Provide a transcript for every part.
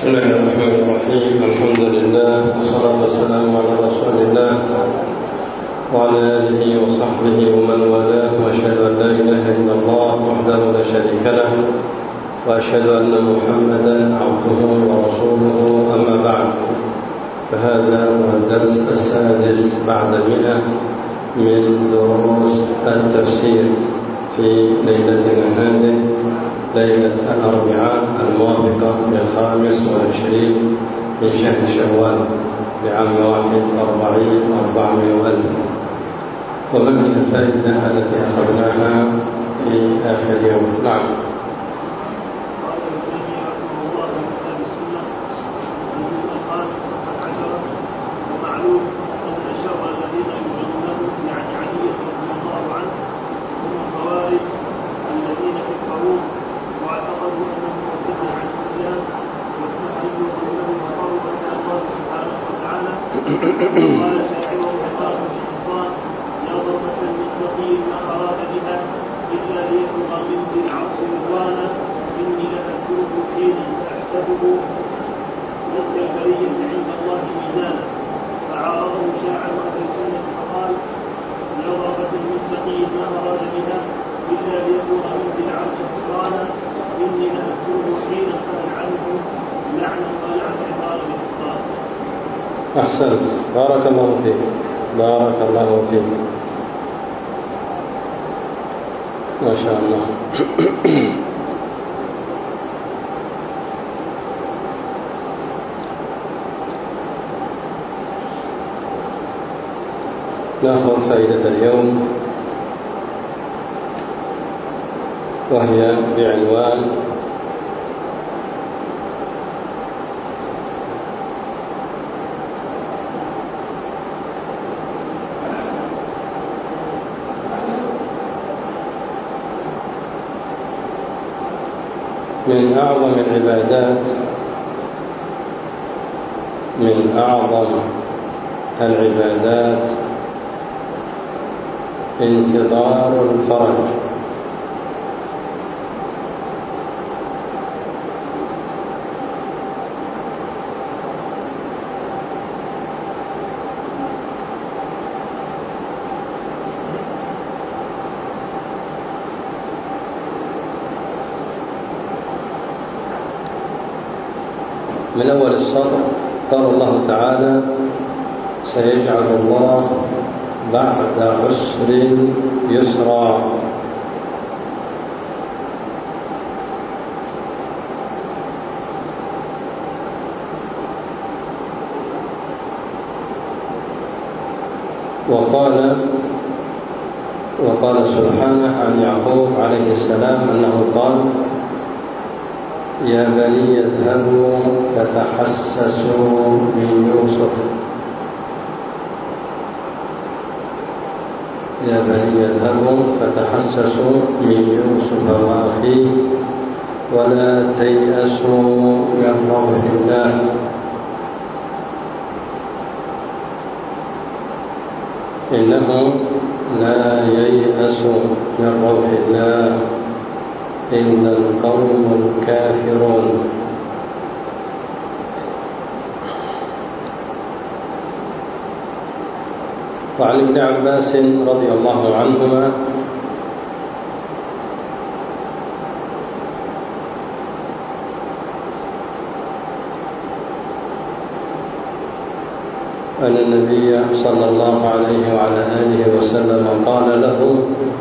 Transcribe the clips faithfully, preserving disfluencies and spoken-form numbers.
بسم الله الرحمن الرحيم. الحمد لله والصلاة والسلام على رسول الله وعلى آله وصحبه ومن والاه، وأشهد أن لا إله إلا الله وحده لا شريك له، وأشهد أن محمدا عبده ورسوله. أما بعد، فهذا هو الدرس السادس بعد مئة من دروس التفسير في ليلتنا هذه، ليلة الأربعاء الموافقة للخامس والعشرين من شهر شوال لعام واحد أربعين أربعمائة وألف. وما هي الفائدة التي أخذناها في آخر يوم؟ نعم. قال شاعرهم وقال الشيطان يا ضربة للتقي ما أراد بها إلا ليبلغ من ذي العرش رضوانا إني لأذكره حينا فأحسبه نسك البرية عند الله ميزانا. فعارضه شاعر أهل السنة فقال يا ضربة للتقي ما أراد بها إلا ليبلغ من ذي العرش رضوانا إني لأذكره حينا فألعنه لعنا ولعن عقال بالإفطار. أحسنت، بارك الله فيك، بارك الله فيك، ما شاء الله. نأخذ فائدة اليوم، وهي بعنوان من أعظم العبادات من أعظم العبادات انتظار الفرج. من أول السطر قال الله تعالى سيجعل الله بعد عسر يسرا. وقال وقال سبحانه عن يعقوب عليه السلام أنه قال يا بني اذهبوا فتحسسوا من يوسف يا بني اذهبوا فتحسسوا من يوسف وأخيه ولا تيأسوا من روح الله إنه لا ييأس من روح الله إلا القوم الكافرون. وعن ابن عباس رضي الله عنهما أن النبي صلى الله عليه وعلى آله وسلم قال له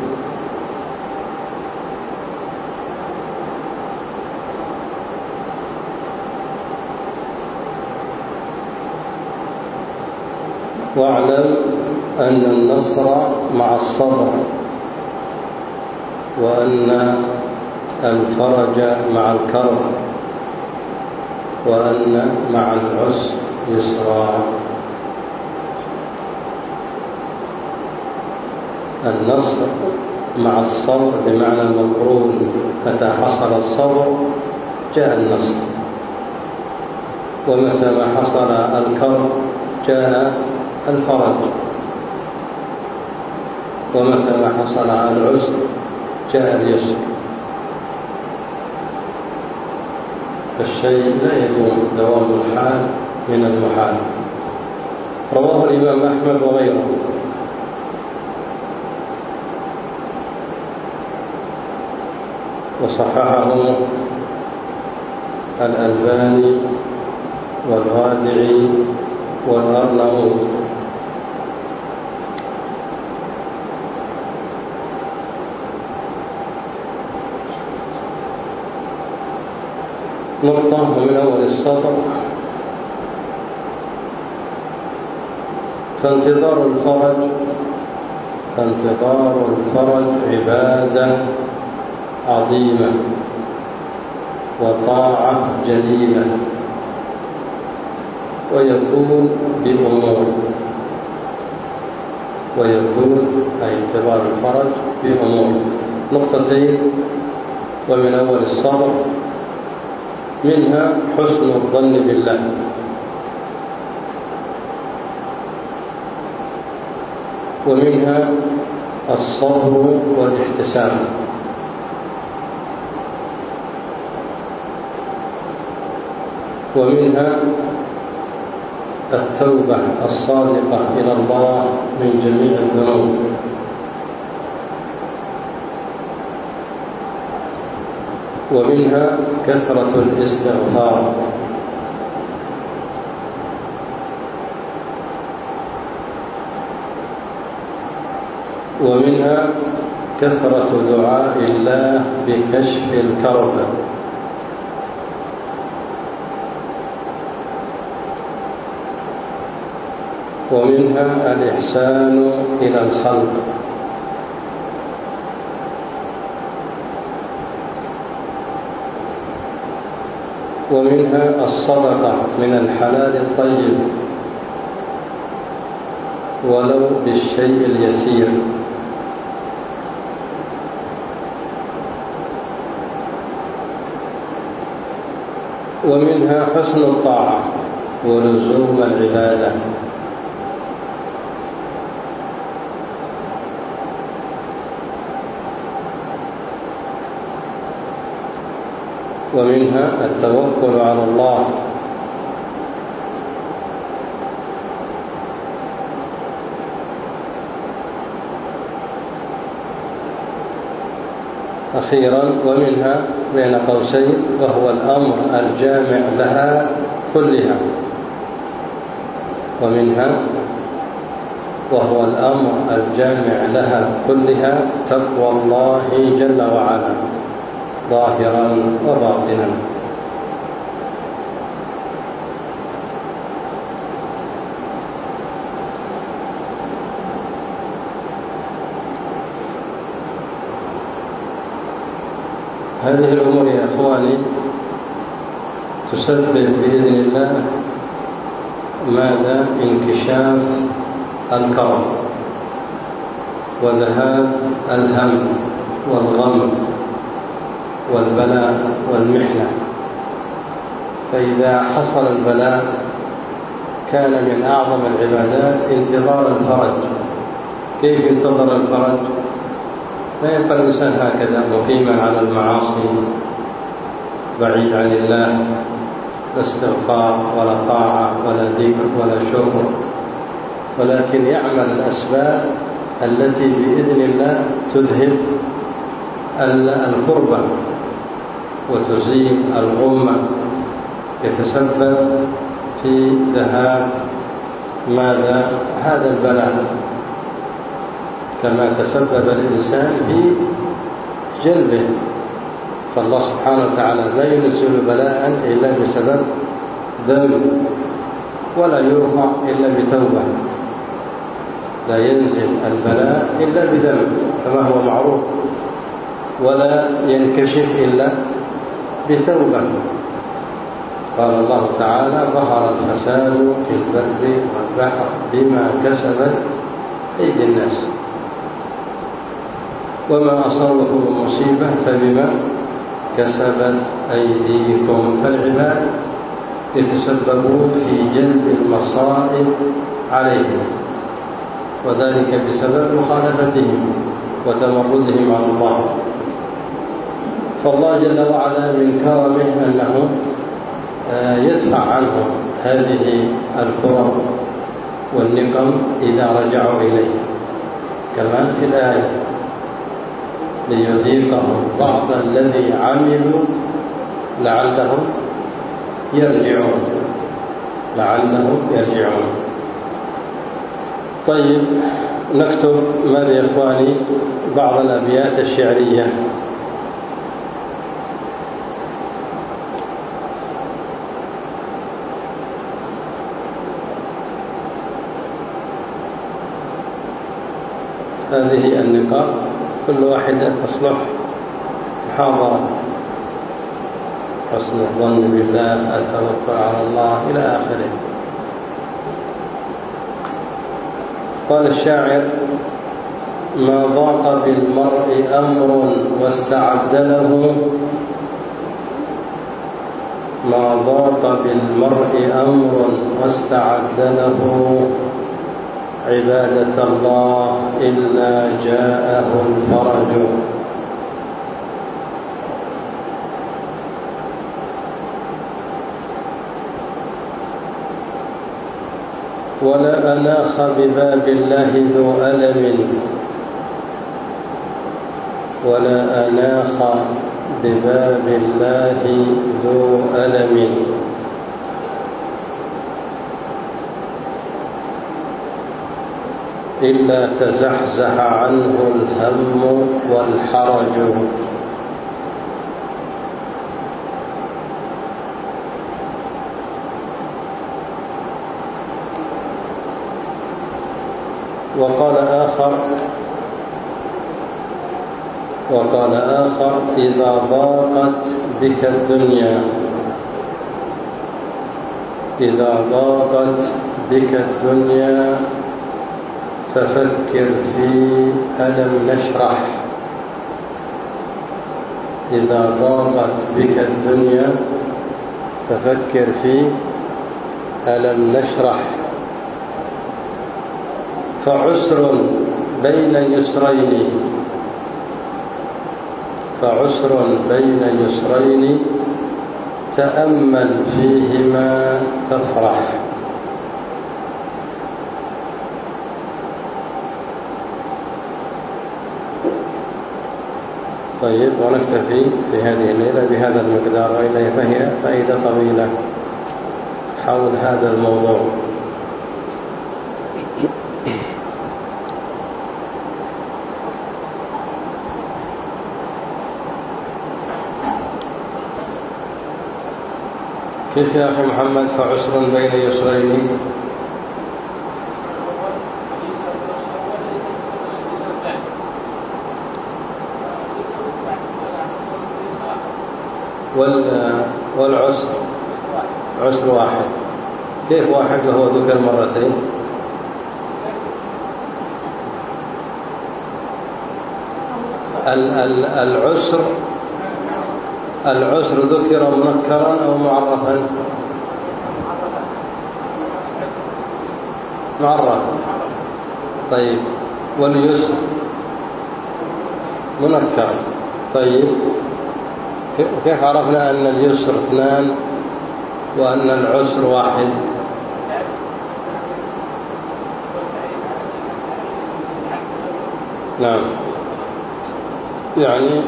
واعلم أن النصر مع الصبر، وأن الفرج مع الكرب، وأن مع العسر يسرا. النصر مع الصبر بمعنى المقرون، متى حصل الصبر جاء النصر، ومتى ما حصل الكرب جاء الفرج، ومتى ما حصل العسر جاء اليسر. فالشيء لا يدوم دوام الحال من المحال. رواه الإمام أحمد وغيره. وصححه الألباني والغادعي والأرناؤوط. نقطة ومن أول السطر: فانتظار الفرج فانتظار الفرج عبادة عظيمة وطاعة جليلة، ويكون بأمور ويكون أي انتظار الفرج بأمور. نقطتين ومن أول الصبر: منها حسن الظن بالله، ومنها الصبر والاحتساب، ومنها التوبة الصادقة إلى الله من جميع الذنوب، ومنها كثرة الاستغفار، ومنها كثرة دعاء الله بكشف الكرب، ومنها الإحسان إلى الخلق، ومنها الصدقة من الحلال الطيب ولو بالشيء اليسير، ومنها حسن الطاعة ولزوم العبادة، ومنها التوكل على الله، أخيرا ومنها بين قوسين وهو الأمر الجامع لها كلها ومنها وهو الأمر الجامع لها كلها تقوى الله جل وعلا ظاهرا وباطنا. هذه الأمور يا أخواني تسبب بإذن الله ماذا؟ انكشاف الكرب وذهاب الهم والغم والبلاء والمحنة. فإذا حصل البلاء كان من أعظم العبادات انتظار الفرج. كيف ينتظر الفرج؟ لا يبقى الإنسان هكذا مقيما على المعاصي بعيد عن الله، لا استغفار ولا طاعة ولا ذكر ولا شكر، ولكن يعمل الأسباب التي بإذن الله تذهب الكربة وتزيل الغمة، يتسبب في ذهاب ماذا؟ هذا البلاء، كما تسبب الإنسان في جلبه. فالله سبحانه وتعالى لا ينزل بلاء إلا بسبب ذنب، ولا يرفع إلا بتوبة. لا ينزل البلاء إلا بذنب كما هو معروف، ولا ينكشف إلا بتوبة. قال الله تعالى: ظهر الفساد في البر والبحر بما كسبت أيدي الناس، وما أصابكم من مصيبة فبما كسبت أيديكم. فالعباد يتسببون في جلب المصائب عليهم، وذلك بسبب مخالفتهم وتمردهم على الله. فالله جل وعلا من كرمه أنه يدفع عنهم هذه الكرب والنقم إذا رجعوا إليه، كما في الآية ليذيقهم بعض الذي عملوا لعلهم يرجعون لعلهم يرجعون. طيب نكتب ماذا يا إخواني بعض الأبيات الشعرية. هذه النقاط كل واحدة تصلح محاضرة: حسن الظن بالله، التوكل على الله، إلى آخره. قال الشاعر: ما ضاق بالمرء أمر واستعد له ما ضاق بالمرء أمر واستعد له عبادة الله إلا جاءه الفرج. ولا أناخ بباب الله ذو ألم ولا أناخ بباب الله ذو ألم إلا تزحزح عنه الهم والحرج. وقال آخر وقال آخر إذا ضاقت بك الدنيا إذا ضاقت بك الدنيا ففكر في ألم نشرح إذا ضاقت بك الدنيا ففكر في ألم نشرح. فعسر بين يسرين فعسر بين يسرين تأمل فيهما تفرح. طيب ونكتفي في هذه الليلة بهذا المقدار، وإلا فهي فائدة طويلة حول هذا الموضوع. كيف يا أخي محمد فعسر بين يسرين؟ والعسر عسر واحد. كيف واحد وهو ذكر مرتين؟ العسر العسر ذكر منكرا أو معرفا؟ معرف. طيب واليسر منكر. طيب كيف عرفنا أن اليسر اثنان وأن العسر واحد؟ نعم، يعني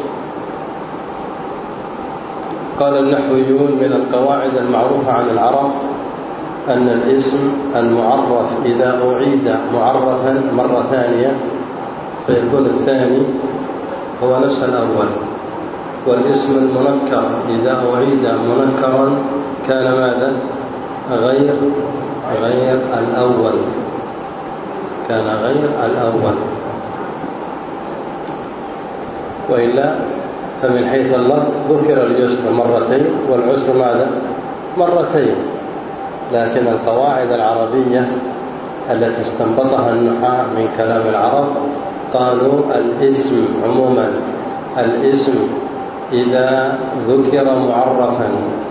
قال النحويون من القواعد المعروفة عن العرب أن الاسم المعرف إذا أعيد معرفا مرة ثانية فيكون الثاني هو نفس الأول، والاسم المنكر إذا أعيد منكرا كان ماذا؟ غير غير الأول كان غير الأول. وإلا فمن حيث اللفظ ذكر اليسر مرتين والعسر ماذا؟ مرتين، لكن القواعد العربية التي استنبطها النحاة من كلام العرب قالوا الاسم عموما الاسم إذا ذكر معرفا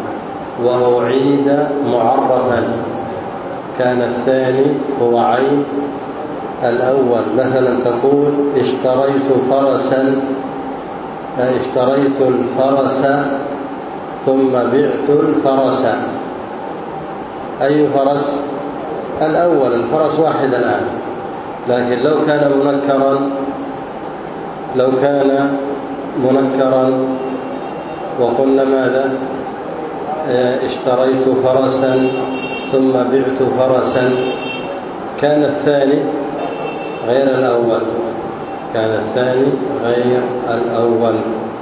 وأعيد معرفا كان الثاني هو عين الأول. مثلا تقول اشتريت فرسا اشتريت الفرس ثم بعت الفرس، أي فرس؟ الأول، الفرس واحد الآن. لكن لو كان منكرا لو كان منكرا وقلنا ماذا؟ اشتريت فرسا ثم بعت فرسا، كان الثاني غير الأول كان الثاني غير الأول.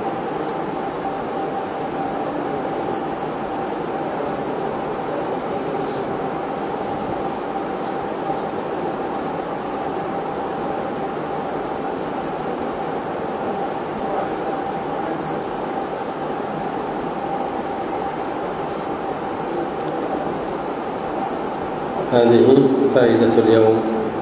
هذه فائدة اليوم.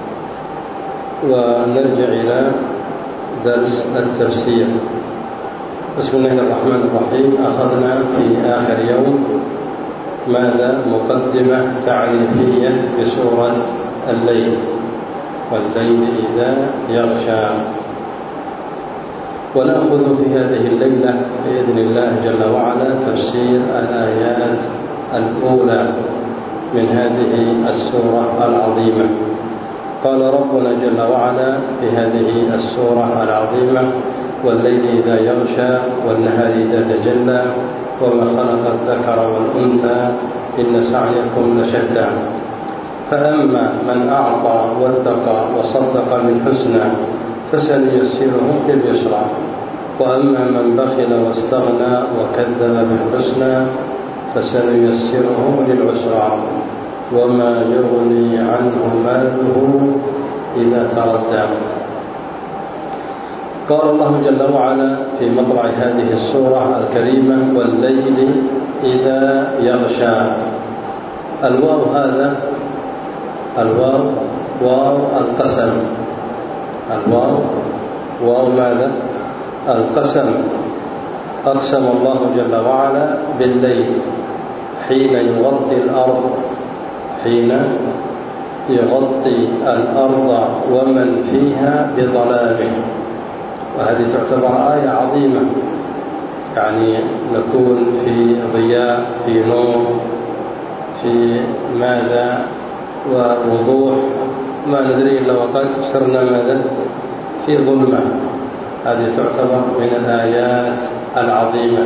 ونرجع إلى درس التفسير. بسم الله الرحمن الرحيم. أخذنا في آخر يوم ماذا؟ مقدمة تعريفية بسورة الليل، والليل إذا يغشى. ونأخذ في هذه الليلة بإذن الله جل وعلا تفسير الآيات الأولى من هذه السورة العظيمة. قال ربنا جل وعلا في هذه السورة العظيمة: والليل إذا يغشى والنهار إذا تجلى وما خلق الذكر والأنثى إن سعيكم لشتى. فأما من أعطى واتقى وصدق بالحسنى فسنيسره لليسرى، وأما من بخل واستغنى وكذب بالحسنى فسنيسره للعسرى، وما يغني عنه ماله إذا تردى. قال الله جل وعلا في مطلع هذه السورة الكريمة: والليل إذا يغشى. الواو هذا الواو واو القسم. الواو واو ماذا؟ القسم. أقسم الله جل وعلا بالليل حين يغطي الأرض حين يغطي الأرض ومن فيها بظلامه. وهذه تعتبر آية عظيمة، يعني نكون في ضياء، في نور، في ماذا ووضوح، ما ندري إلا وقد صرنا ماذا؟ في ظلمة. هذه تعتبر من الآيات العظيمة.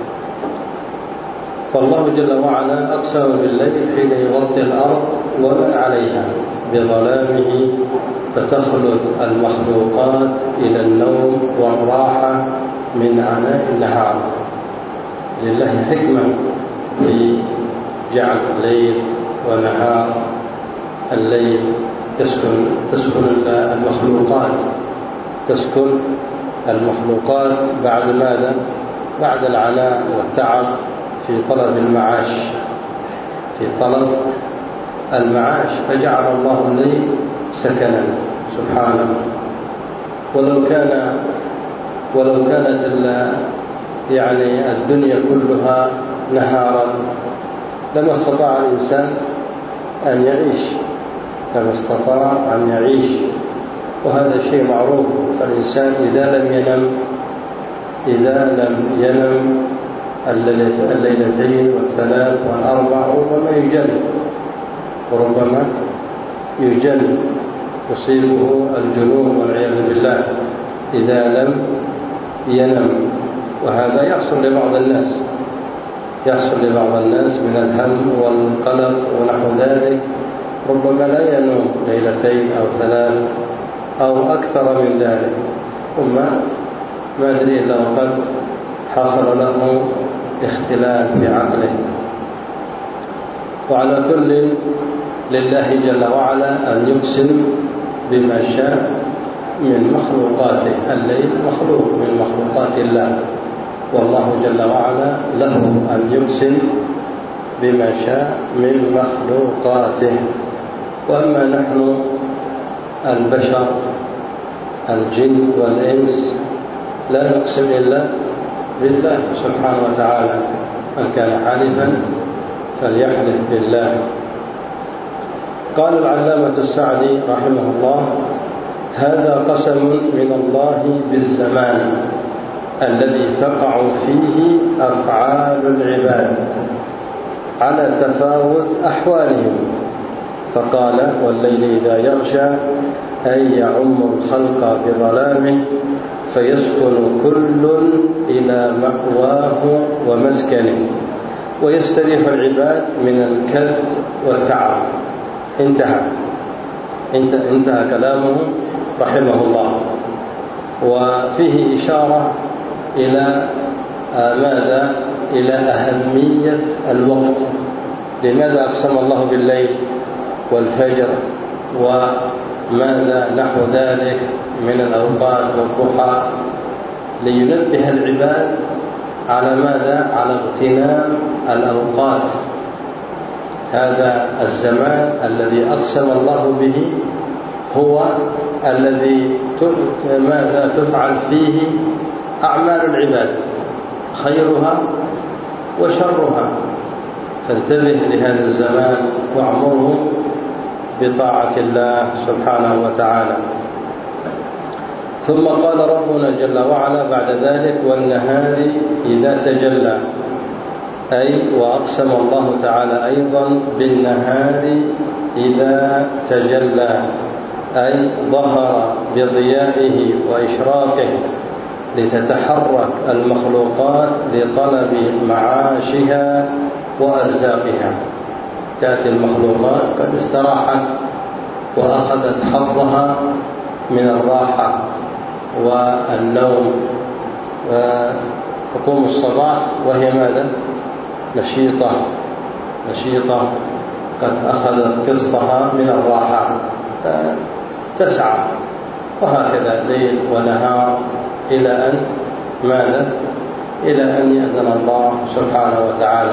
فالله جل وعلا أقسم بالليل حين يغطي الأرض ومن عليها بظلامه، فتخلد المخلوقات إلى النوم والراحة من عناء النهار. لله حكمة في جعل ليل ونهار. الليل تسكن تسكن المخلوقات تسكن المخلوقات بعد ماذا؟ بعد العناء والتعب في طلب المعاش في طلب المعاش فجعل الله الليل سكنا سبحانه. ولو كان ولو كانت يعني الدنيا كلها نهارا لما استطاع الإنسان أن يعيش لما استطاع أن يعيش وهذا شيء معروف. فالإنسان إذا لم ينم إذا لم ينم الليلتين والثلاث والأربع ربما يجن وربما يجن يصيبه الجنون والعياذ بالله إذا لم ينم. وهذا يحصل لبعض الناس يحصل لبعض الناس من الهم والقلق ونحو ذلك، ربما لا ينام ليلتين أو ثلاث أو أكثر من ذلك، ثم ما أدري إلا وقد حصل له اختلال في عقله. وعلى كل لله جل وعلا أن يقسم بما شاء من مخلوقاته. الليل مخلوق من مخلوقات الله، والله جل وعلا له أن يقسم بما شاء من مخلوقاته. وأما نحن البشر الجن والإنس لا نقسم إلا بالله سبحانه وتعالى. من كان حالفا فليحلف بالله. قال العلامة السعدي رحمه الله: هذا قسم من الله بالزمان الذي تقع فيه أفعال العباد. على تفاوت أحوالهم، فقال والليل إذا يغشى أي يعم الخلق بظلامه فيسكن كل إلى مأواه ومسكنه ويستريح العباد من الكد والتعب. انتهى انتهى كلامه رحمه الله. وفيه إشارة إلى ماذا؟ إلى أهمية الوقت. لماذا أقسم الله بالليل والفجر وماذا نحو ذلك من الأوقات والضحى؟ لينبه العباد على ماذا؟ على اغتنام الأوقات. هذا الزمان الذي أقسم الله به هو الذي ماذا تفعل فيه أعمال العباد، خيرها وشرها، فانتبه لهذا الزمان واعمره بطاعة الله سبحانه وتعالى. ثم قال ربنا جل وعلا بعد ذلك والنهار إذا تجلى، أي وأقسم الله تعالى أيضا بالنهار إذا تجلى، أي ظهر بضيائه وإشراقه لتتحرك المخلوقات لطلب معاشها وأرزاقها. تأتي المخلوقات قد استراحت وأخذت حظها من الراحة والنوم، تقوم الصباح وهي ماذا؟ نشيطة نشيطة قد أخذت قسطها من الراحة تسعى، وهكذا ليل ونهار إلى أن ماذا؟ إلى أن يأذن الله سبحانه وتعالى.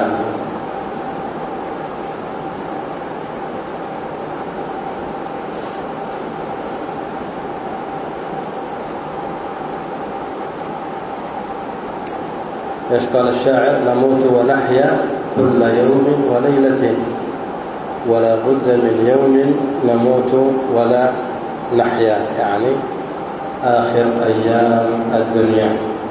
ايش قال الشاعر؟ نموت ونحيا كل يوم وليلة ولا بد من يوم نموت ولا نحيا، يعني آخر أيام الدنيا.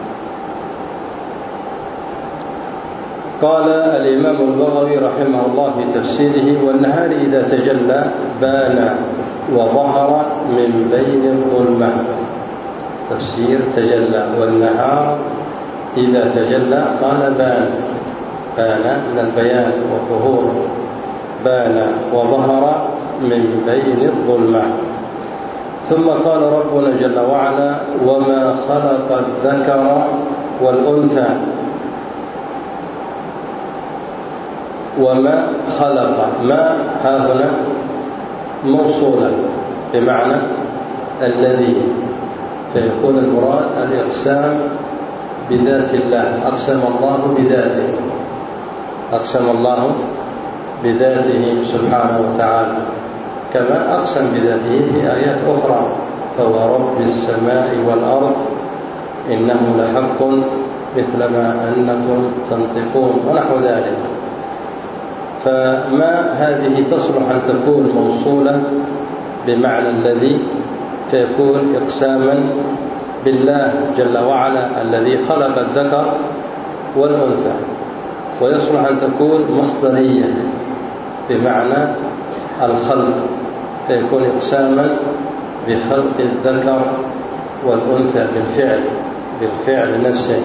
قال الإمام البغوي رحمه الله في تفسيره والنهار إذا تجلى بان وظهر من بين الظلمة. تفسير تجلى والنهار إذا تجلى قال بان، بان من البيان والظهور، بان وظهر من بين الظلمة. ثم قال ربنا جل وعلا وما خلق الذكر والأنثى. وما خلق، ما ها هنا موصولة بمعنى الذي، فيكون المراد الإقسام بذات الله. أقسم الله بذاته، أقسم الله بذاته سبحانه وتعالى، كما أقسم بذاته في آيات أخرى فورب السماء والأرض إنه لحق مثل ما أنكم تنطقون ونحو ذلك. فما هذه تصلح أن تكون موصولة بمعنى الذي، فيكون إقساما بالله جل وعلا الذي خلق الذكر والأنثى، ويصلح أن تكون مصدرية بمعنى الخلق، فيكون إقساما بخلق الذكر والأنثى بالفعل بالفعل نفسه.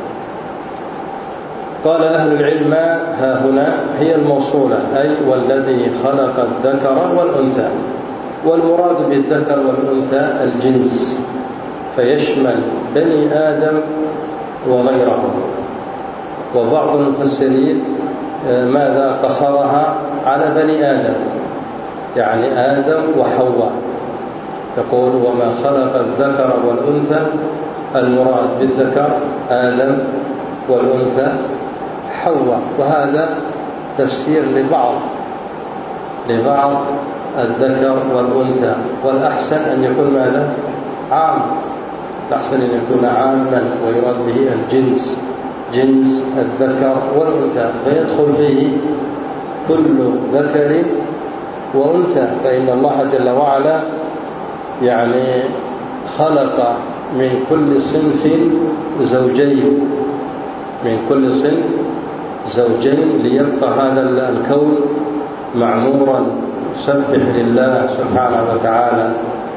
قال أهل العلم ها هنا هي الموصولة، أي والذي خلق الذكر والأنثى، والمراد بالذكر والأنثى الجنس، فيشمل بني آدم وغيرهم. وبعض المفسرين ماذا قصرها على بني آدم، يعني آدم وحواء، يقول وما خلق الذكر والأنثى، المراد بالذكر آدم والأنثى حواء. وهذا تفسير لبعض لبعض الذكر والأنثى، والأحسن أن يكون ماذا؟ عام، الأحسن أن يكون عاما ويراد به الجنس، جنس الذكر والأنثى، فيدخل فيه كل ذكر وأنثى، فإن الله جل وعلا يعني خلق من كل صنف زوجين، من كل صنف زوجين ليبقى هذا الكون معمورا يسبح لله سبحانه وتعالى.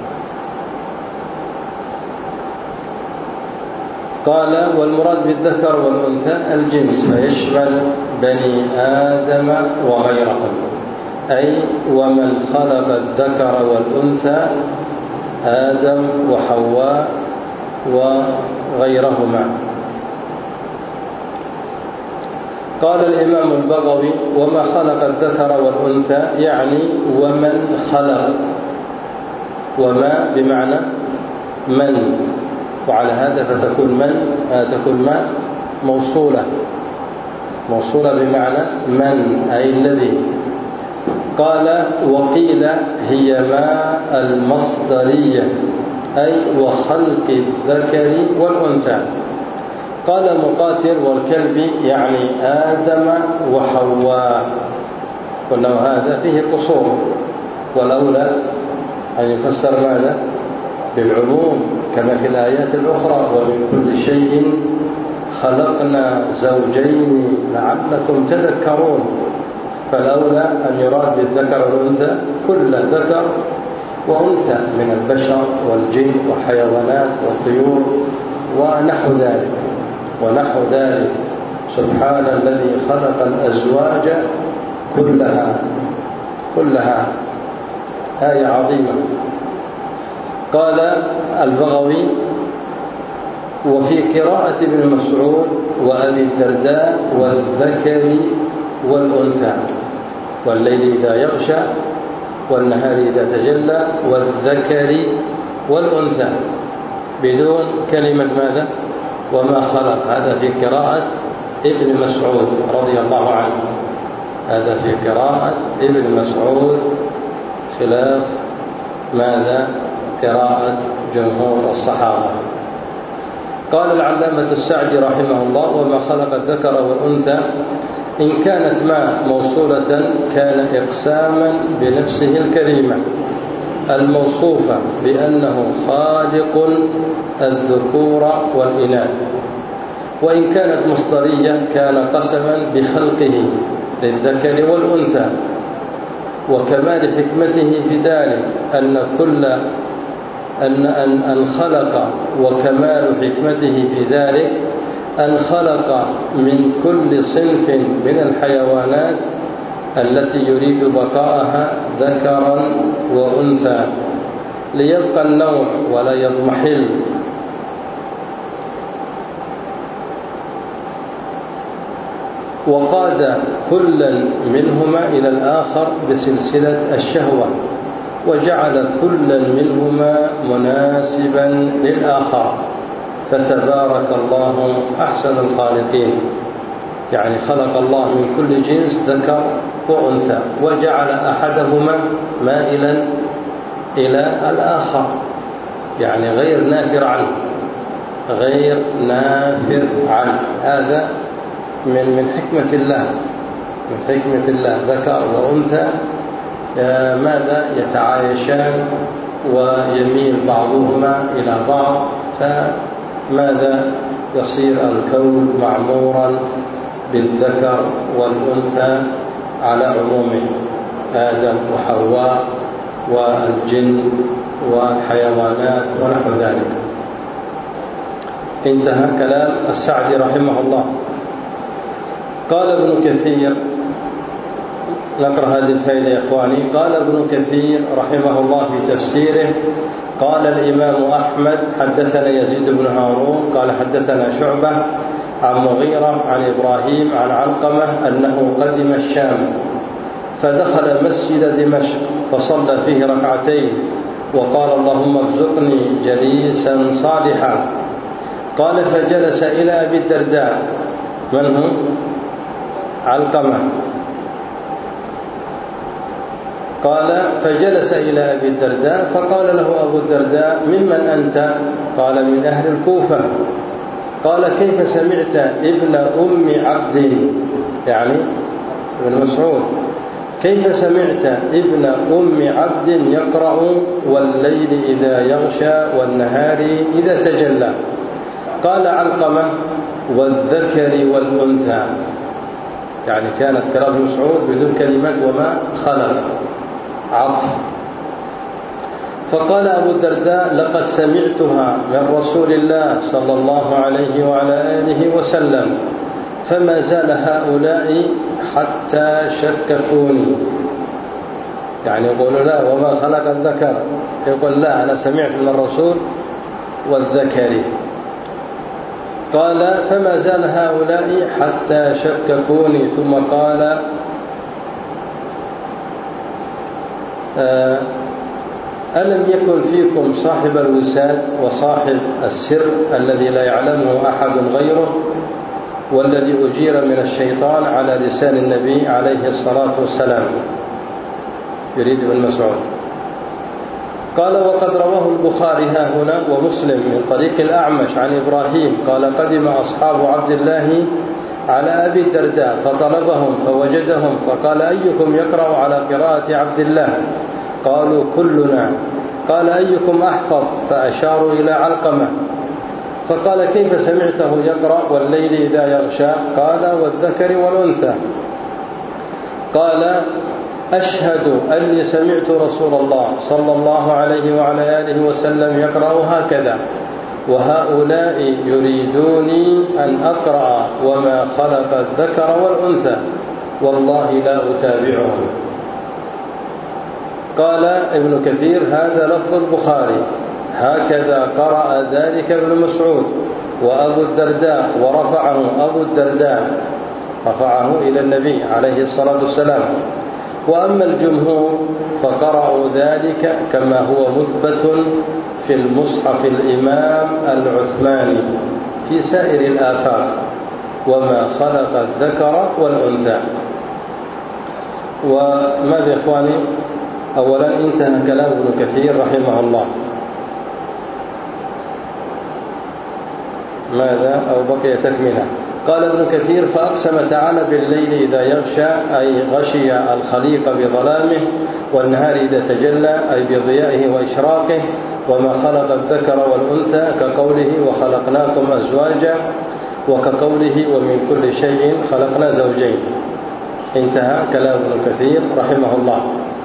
قال والمراد بالذكر والأنثى الجنس، فيشمل بني آدم وغيرهم، أي ومن خلق الذكر والأنثى آدم وحواء وغيرهما. قال الإمام البغوي وما خلق الذكر والأنثى يعني ومن خلق، وما بمعنى من، وعلى هذا فتكون من تكون ما موصولة موصولة بمعنى من أي الذي. قال وقيل هي ما المصدرية أي وخلق الذكر والأنثى. قال مقاتل والكلب يعني آدم وحواء، قلنا هذا فيه قصور، والأولى أن يفسر ماذا بالعموم كما في الآيات الأخرى ومن كل شيء خلقنا زوجين لعلكم تذكرون، فالأولى أن يراد بالذكر والأنثى كل ذكر وأنثى من البشر والجن والحيوانات والطيور ونحو ذلك ونحو ذلك. سبحان الذي خلق الأزواج كلها كلها آية عظيمة. قال البغوي وفي قراءة ابن مسعود وأبي الدرداء والذكر والأنثى، والليل إذا يغشى والنهار إذا تجلى والذكر والأنثى بدون كلمة ماذا وما خلق. هذا في قراءة ابن مسعود رضي الله عنه، هذا في قراءة ابن مسعود خلاف ماذا قراءة جمهور الصحابة. قال العلامة السعدي رحمه الله وما خلق الذكر والأنثى إن كانت ما موصولة كان إقساما بنفسه الكريمة الموصوفة بأنه خالق الذكور والإناث، وإن كانت مصدرية كان قسما بخلقه للذكر والأنثى وكمال حكمته في ذلك أن كل أن أن أن خلق وكمال حكمته في ذلك أن خلق من كل صنف من الحيوانات التي يريد بقاءها ذكرا وأنثى ليبقى النوع ولا يضمحل. وقاد كلا منهما إلى الآخر بسلسلة الشهوة وجعل كلا منهما مناسبا للآخر فتبارك الله أحسن الخالقين. يعني خلق الله من كل جنس ذكر وأنثى وجعل أحدهما مائلا إلى الآخر، يعني غير نافر عنه غير نافر عنه. هذا من من حكمة الله من حكمة الله ذكر وأنثى ماذا يتعايشان ويميل بعضهما إلى بعض، فماذا يصير الكون معمورا بالذكر والأنثى على عمومه، آدم وحواء والجن والحيوانات ونحو ذلك. انتهى كلام السعدي رحمه الله. قال ابن كثير، نقرأ هذه الفائدة يا إخواني. قال ابن كثير رحمه الله في تفسيره قال الإمام أحمد حدثنا يزيد بن هارون قال حدثنا شعبة عن مغيرة عن إبراهيم عن علقمة أنه قدم الشام فدخل مسجد دمشق فصلى فيه ركعتين وقال اللهم ارزقني جليسا صالحا. قال فجلس إلى أبي الدرداء، من هو؟ علقمة. قال فجلس إلى أبي الدرداء فقال له أبو الدرداء ممن أنت؟ قال من أهل الكوفة. قال كيف سمعت ابن أم عبد، يعني ابن مسعود، كيف سمعت ابن أم عبد يقرأ والليل إذا يغشى والنهار إذا تجلى؟ قال علقمة والذكر والأنثى، يعني كانت قراءة ابن مسعود بدون كلمة وما خلق عطف. فقال أبو الدرداء لقد سمعتها من رسول الله صلى الله عليه وعلى آله وسلم فما زال هؤلاء حتى شككوني. يعني يقول لا وما خلق الذكر، يقول لا أنا سمعت من الرسول والذكر. قال فما زال هؤلاء حتى شككوني. ثم قال ألم يكن فيكم صاحب الوساد وصاحب السر الذي لا يعلمه أحد غيره والذي أجير من الشيطان على لسان النبي عليه الصلاة والسلام؟ يريد ابن مسعود. قال وقد رواه البخاري ها هنا ومسلم من طريق الأعمش عن إبراهيم قال قدم أصحاب عبد الله على أبي الدرداء فطلبهم فوجدهم فقال أيكم يقرأ على قراءة عبد الله؟ قالوا كلنا. قال أيكم أحفظ؟ فأشاروا إلى علقمة. فقال كيف سمعته يقرأ والليل إذا يغشى؟ قال والذكر والأنثى. قال أشهد أني سمعت رسول الله صلى الله عليه وعلى آله وسلم يقرأ هكذا وهؤلاء يريدوني أن أقرأ وما خلق الذكر والأنثى والله لا أتابعهم. قال ابن كثير هذا لفظ البخاري هكذا قرأ ذلك ابن مسعود وأبو الدرداء ورفعه أبو الدرداء رفعه إلى النبي عليه الصلاة والسلام. وأما الجمهور فقرأوا ذلك كما هو مثبت في المصحف الإمام العثماني في سائر الآفاق وما خلق الذكر والأنثى. وماذا يا إخواني؟ أولا انتهى كلام ابن كثير رحمه الله. ماذا أو بقي تكملة؟ قال ابن كثير فأقسم تعالى بالليل إذا يغشى أي غشي الخليق بظلامه والنهار إذا تجلى أي بضيائه وإشراقه وما خلق الذكر والأنثى كقوله وخلقناكم أزواجا وكقوله ومن كل شيء خلقنا زوجين. انتهى كلام ابن كثير رحمه الله.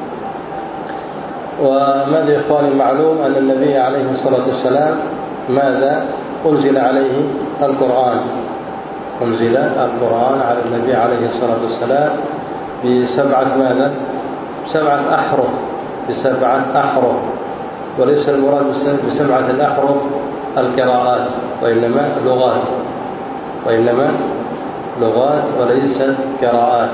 وماذا يا إخواني؟ معلوم أن النبي عليه الصلاة والسلام ماذا أنزل عليه؟ القرآن. أنزل القرآن على النبي عليه الصلاة والسلام بسبعة ماذا؟ سبعة أحرف بسبعة أحرف وليس المراد بسبعة الأحرف القراءات وإنما لغات وإنما لغات وليست قراءات.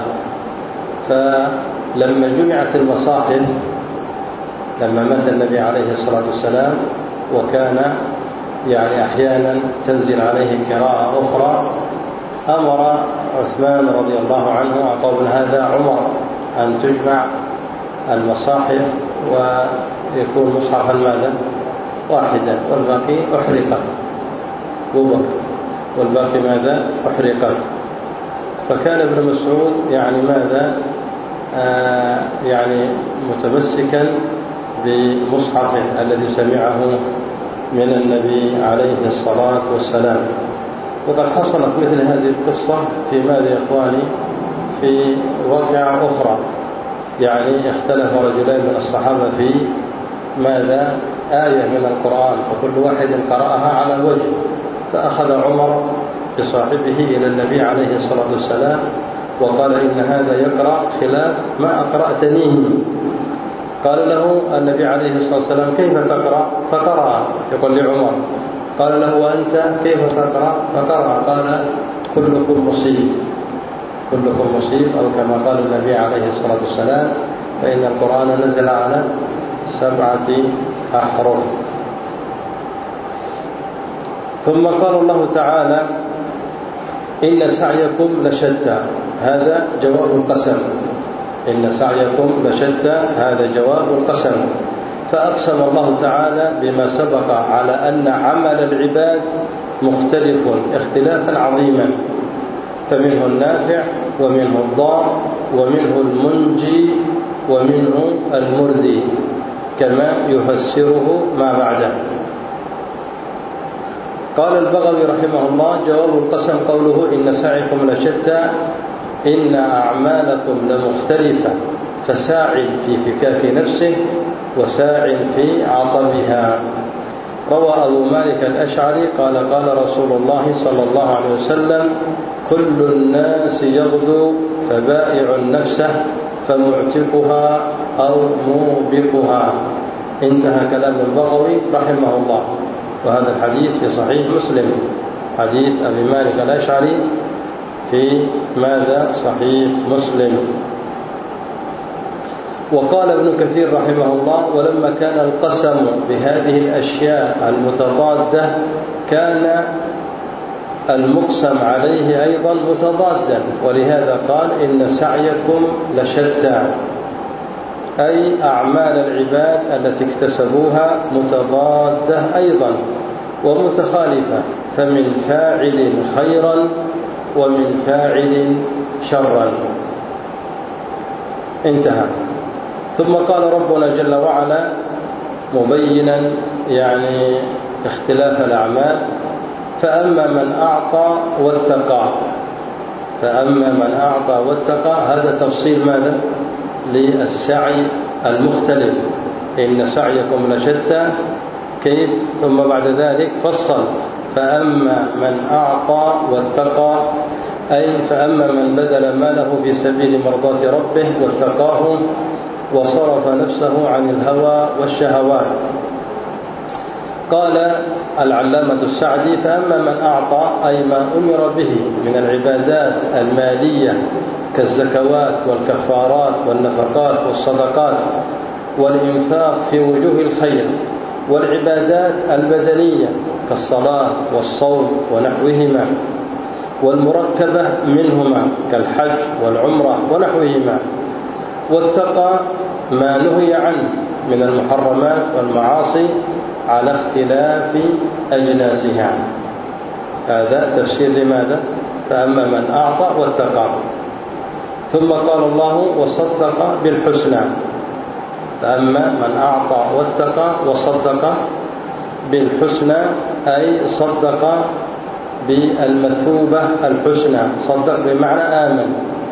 فلما جمعت المصاحف لما مات النبي عليه الصلاة والسلام وكان يعني أحيانا تنزل عليه قراءة أخرى أمر عثمان رضي الله عنه قبل هذا عمر أن تجمع المصاحف ويكون مصحفا ماذا؟ واحدا والباقي أحرقت أبو بكر والباقي ماذا؟ أحرقت. فكان ابن مسعود يعني ماذا؟ آه يعني متمسكا بمصحفه الذي سمعه من النبي عليه الصلاة والسلام. وقد حصلت مثل هذه القصة في ماذا يا إخواني؟ في واقعة أخرى، يعني اختلف رجلان من الصحابة في ماذا؟ آية من القرآن وكل واحد قرأها على وجه، فأخذ عمر بصاحبه إلى النبي عليه الصلاة والسلام وقال إن هذا يقرأ خلاف ما أقرأتنيه. قال له النبي عليه الصلاة والسلام كيف تقرأ؟ فقرأ. يقول لعمر قال له وأنت كيف تقرأ؟ فقرأ. قال كلكم مصيب كلكم مصيب أو كما قال النبي عليه الصلاة والسلام فإن القرآن نزل على سبعة أحرف. ثم قال الله تعالى إن سعيكم لشتى، هذا جواب القسم. إن سعيكم لشتى هذا جواب القسم. فأقسم الله تعالى بما سبق على أن عمل العباد مختلف اختلافا عظيما، فمنه النافع ومنه الضار ومنه المنجي ومنه المردي كما يفسره ما بعده. قال البغوي رحمه الله جواب القسم قوله إن سعيكم لشتى إن أعمالكم لمختلفة فساع في فكاك نفسه وساع في عطبها. روى أبو مالك الأشعري قال قال رسول الله صلى الله عليه وسلم: كل الناس يغدو فبائع نفسه فمعتقها أو موبقها. انتهى كلام البغوي رحمه الله. وهذا الحديث في صحيح مسلم، حديث أبي مالك الأشعري في ماذا؟ صحيح مسلم. وقال ابن كثير رحمه الله: ولما كان القسم بهذه الأشياء المتضادة كان المقسم عليه أيضا متضادا، ولهذا قال: إن سعيكم لشتى، أي أعمال العباد التي اكتسبوها متضادة أيضا ومتخالفة، فمن فاعل خيرا ومن فاعل شرا. انتهى. ثم قال ربنا جل وعلا مبينا يعني اختلاف الأعمال: فأما من أعطى واتقى. فأما من أعطى واتقى، هذا تفصيل ماذا؟ للسعي المختلف. إن سعيكم لشتى، كيف؟ ثم بعد ذلك فصل: فأما من أعطى واتقى، أي فأما من بذل ماله في سبيل مرضاة ربه واتقاه وصرف نفسه عن الهوى والشهوات. قال العلامة السعدي: فأما من أعطى، أي ما أمر به من العبادات المالية كالزكوات والكفارات والنفقات والصدقات والإنفاق في وجوه الخير، والعبادات البدنية كالصلاة والصوم ونحوهما، والمركبة منهما كالحج والعمرة ونحوهما. واتقى ما نهي عنه من المحرمات والمعاصي على اختلاف أجناسها. هذا تفسير لماذا؟ فأما من أعطى واتقى. ثم قال الله: وصدق بالحسنى. فأما من أعطى واتقى وصدق بالحسنى، أي صدق بالمثوبة الحسنى. صدق بمعنى آمن.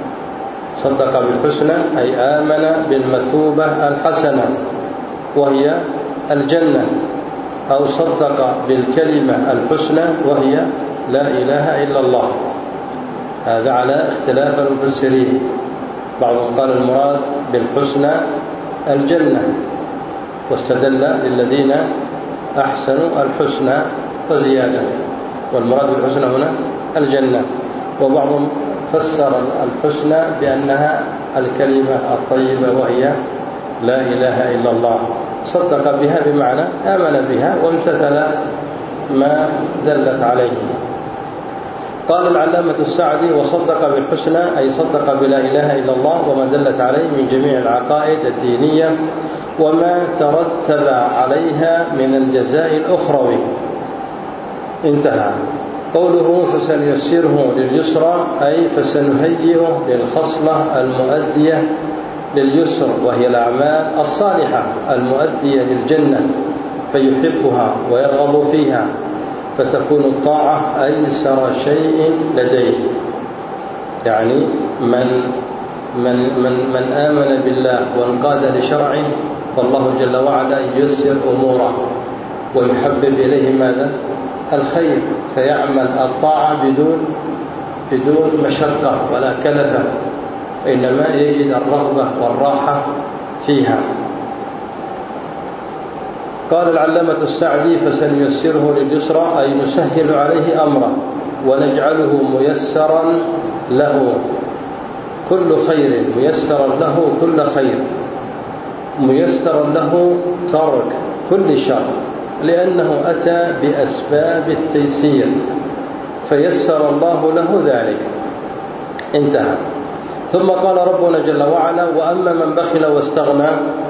صدق بالحسنى أي آمن بالمثوبة الحسنة وهي الجنة، أو صدق بالكلمة الحسنى وهي لا إله إلا الله. هذا على اختلاف المفسرين. بعضهم قال المراد بالحسنى الجنة، واستدل للذين أحسنوا الحسنى وزيادة، والمراد بالحسنى هنا الجنة. وبعضهم فسر الحسنى بأنها الكلمة الطيبة وهي لا إله إلا الله. صدق بها بمعنى آمن بها وامتثل ما دلت عليه. قال العلامة السعدي: وصدق بالحسنى أي صدق بلا إله إلا الله وما دلت عليه من جميع العقائد الدينية وما ترتب عليها من الجزاء الأخروي. انتهى. قوله: فسنيسره لليسرى، أي فسنهيئه للخصلة المؤدية لليسر، وهي الأعمال الصالحة المؤدية للجنة، فيحبها ويرغب فيها، فتكون الطاعة أيسر شيء لديه. يعني من من من من آمن بالله وانقاد لشرعه، فالله جل وعلا ييسر أموره ويحبب إليه ماذا؟ الخير، فيعمل الطاعة بدون بدون مشقة ولا كلفة، إنما يجد الرغبة والراحة فيها. قال العلامة السعدي: فسنيسره لليسرى أي نسهل عليه أمره ونجعله ميسرا له كل خير، ميسرا له كل خير، ميسرا له ترك كل شر، لأنه أتى بأسباب التيسير فيسر الله له ذلك. انتهى. ثم قال ربنا جل وعلا: وأما من بخل واستغنى،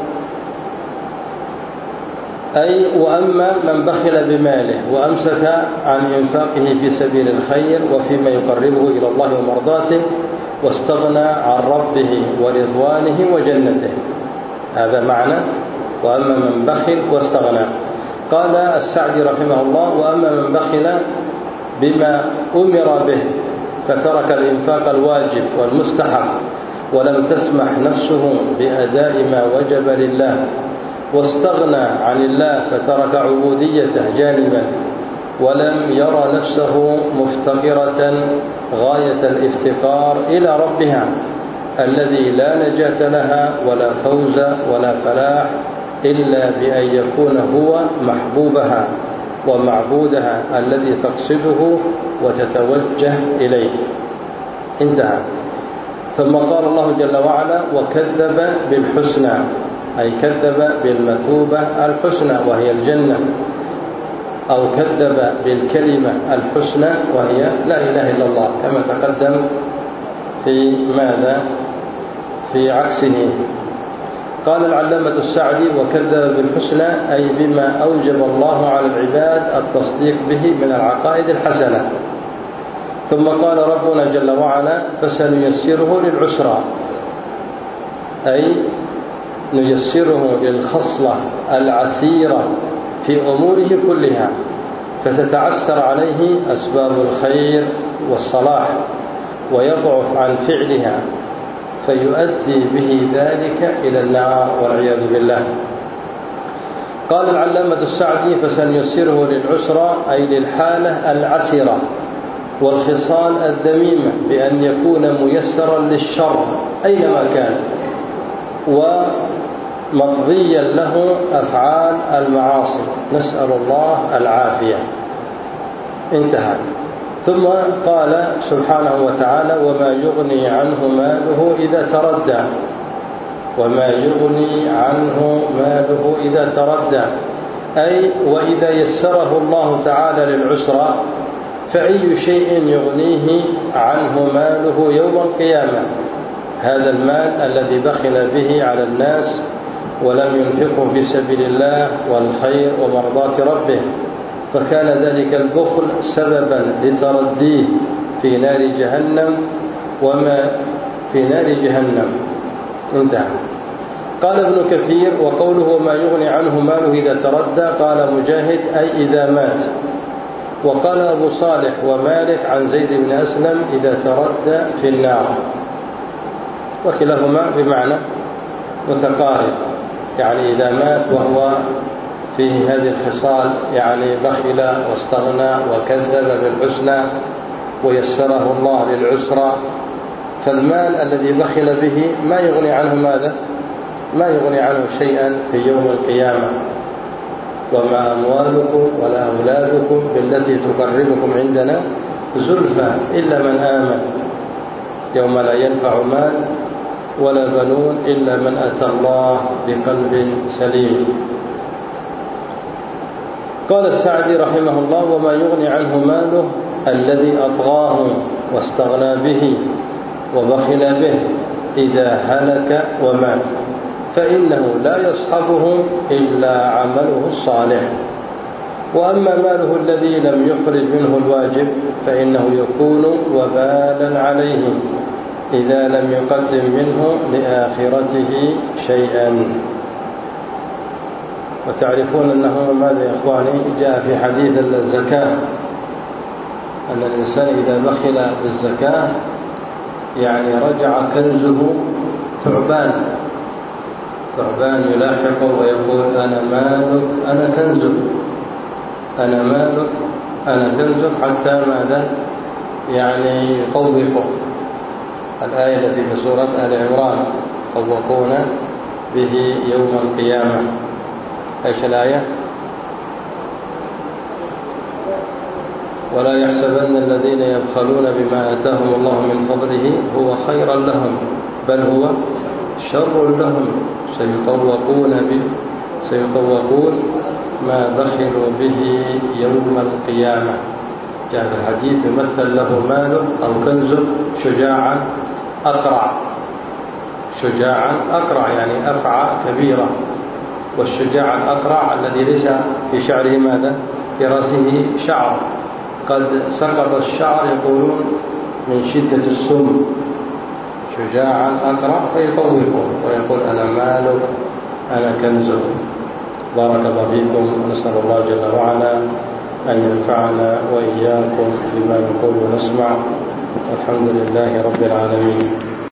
أي وأما من بخل بماله وأمسك عن إنفاقه في سبيل الخير وفيما يقربه إلى الله ومرضاته، واستغنى عن ربه ورضوانه وجنته. هذا معنى وأما من بخل واستغنى. قال السعدي رحمه الله: وأما من بخل بما أمر به، فترك الإنفاق الواجب والمستحب ولم تسمح نفسه بأداء ما وجب لله، واستغنى عن الله فترك عبوديته جانبا، ولم يرى نفسه مفتقرة غاية الافتقار إلى ربها الذي لا نجاة لها ولا فوز ولا فلاح إلا بأن يكون هو محبوبها ومعبودها الذي تقصده وتتوجه إليه. انتهى. ثم قال الله جل وعلا: وكذب بالحسنى، أي كذب بالمثوبة الحسنى وهي الجنة، أو كذب بالكلمة الحسنى وهي لا إله إلا الله، كما تقدم في ماذا؟ في عكسه. قال العلامة السعدي: وكذب بالحسنى أي بما أوجب الله على العباد التصديق به من العقائد الحسنة. ثم قال ربنا جل وعلا: فسنيسره للعسرى، أي نيسره للخصلة العسيرة في أموره كلها، فتتعسر عليه أسباب الخير والصلاح ويضعف عن فعلها، فيؤدي به ذلك إلى النار والعياذ بالله. قال العلامة السعدي: فسنيسره للعسرى أي للحالة العسرة والخصال الذميمة، بأن يكون ميسرا للشر أينما كان، ومقضيا له أفعال المعاصي، نسأل الله العافية. انتهى. ثم قال سبحانه وتعالى: وما يغني عنه ماله إذا تردى، وما يغني عنه ماله إذا تردى، أي وإذا يسره الله تعالى للعسرى فأي شيء يغنيه عنه ماله يوم القيامة؟ هذا المال الذي بخل به على الناس ولم ينفقه في سبيل الله والخير ومرضاة ربه، فكان ذلك البخل سببا لترديه في نار جهنم وما في نار جهنم. انتهى. قال ابن كثير: وقوله وما يغني عنه ماله إذا تردى، قال مجاهد: أي إذا مات. وقال أبو صالح ومالك عن زيد بن أسلم: إذا تردى في النار. وكلاهما بمعنى متقارب، يعني إذا مات وهو فيه هذه الخصال، يعني بخل واستغنى وكذب بالحسنى ويسره الله للعسرى، فالمال الذي بخل به ما يغني عنه ماذا؟ ما يغني عنه شيئا في يوم القيامة. وما أموالكم ولا أولادكم بالتي تقربكم عندنا زلفى إلا من آمن يوم لا ينفع مال ولا بنون إلا من أتى الله بقلب سليم. قال السعدي رحمه الله: وما يغني عنه ماله الذي أطغاه واستغنى به وبخل به إذا هلك ومات، فإنه لا يصحبه إلا عمله الصالح. وأما ماله الذي لم يخرج منه الواجب فإنه يكون وبالا عليه إذا لم يقدم منه لآخرته شيئا. وتعرفون أنه ماذا يا إخواني؟ جاء في حديث الزكاة أن الإنسان إذا بخل بالزكاة يعني رجع كنزه ثعبان، ثعبان يلاحقه ويقول: أنا مالك أنا كنزك، أنا مالك أنا كنزك، حتى ماذا؟ يعني يطوقه. الآية التي في سورة آل عمران: يطوقون به يوم القيامة. ايش الآية؟ ولا يحسبن الذين يبخلون بما آتاهم الله من فضله هو خيرا لهم بل هو شر لهم سيطوقون به سيطوقون ما بخلوا به يوم القيامة. جاء في الحديث: يمثل له ماله أو كنزه شجاعا أقرع، شجاعا أقرع يعني أفعى كبيرة، والشجاع الأقرع الذي ليس في شعره ماذا؟ في رأسه شعر، قد سقط الشعر يقولون من شدة السم. شجاعا أقرع فيطوقه ويقول: أنا مالك أنا كنزك. بارك الله فيكم، ونسأل الله جل وعلا أن ينفعنا وإياكم بما نقول ونسمع، والحمد لله رب العالمين.